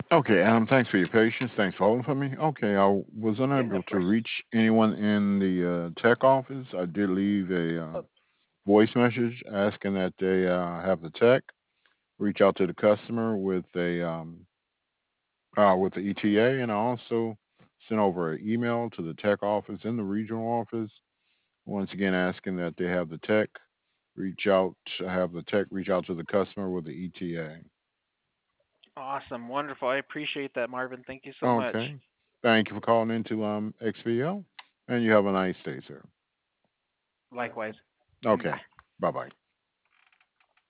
Okay, thanks for your patience. Thanks for holding for me. Okay, I was Yeah, unable of to course. reach anyone in the tech office. I did leave a Oh, voice message asking that they have the tech reach out to the customer with the ETA, and I also sent over an email to the tech office and the regional office. Once again, asking that they have the tech have the tech reach out to the customer with the ETA. awesome, wonderful. I appreciate that, Marvin. Thank you so much. Okay. Thank you for calling into XVL, and you have a nice day, sir. Likewise. Okay. Bye. Bye bye.